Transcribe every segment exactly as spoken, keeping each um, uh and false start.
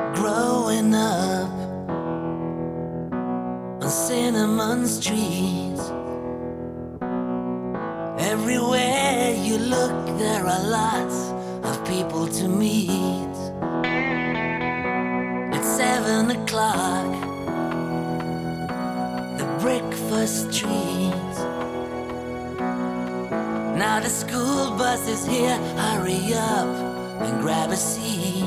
Growing up on Cinnamon Street, everywhere you look there are lots of people to meet. It's seven o'clock, the breakfast treat. Now the school bus is here, hurry up and grab a seat.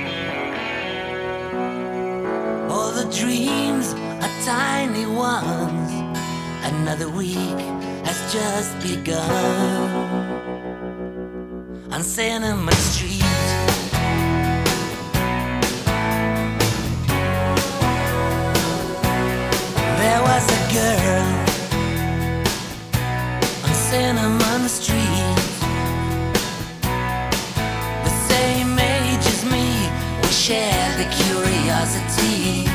All the dreams are tiny ones, another week has just begun on Cinnamon Street. There was a girl on Cinnamon Street, the same age as me, we shared the curiosity.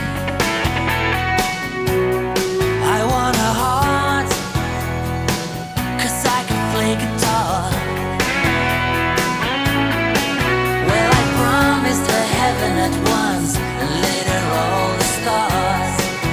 I want a heart, 'cause I can play guitar. Well, I promised her heaven at once, and later all the stars.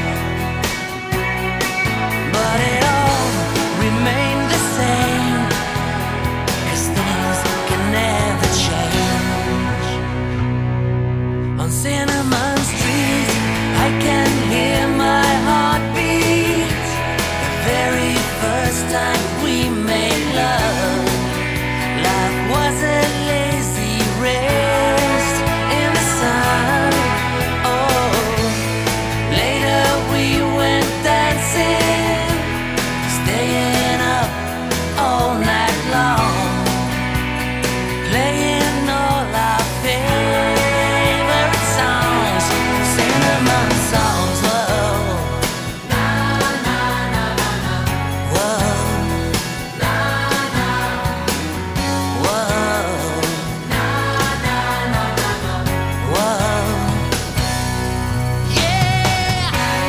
But it all remained the same, 'cause things can never change. On Cinnamon Street, I can hear my heartbeat. The very first time we made love, life was a lazy rest in the sun. Oh, later we went dancing, staying up all night long, playing all our favorite songs, cinnamon songs. Whoa, whoa, whoa, whoa, yeah.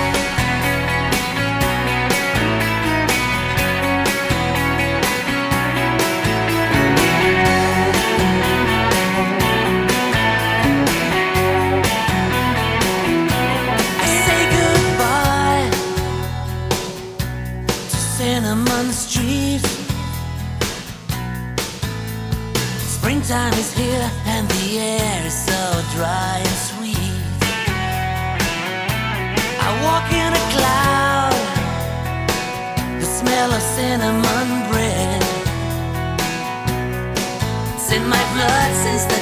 I say goodbye to Cinnamon Street. Springtime is here and the air is so dry and sweet. I walk in a cloud, the smell of cinnamon bread. It's in my blood since the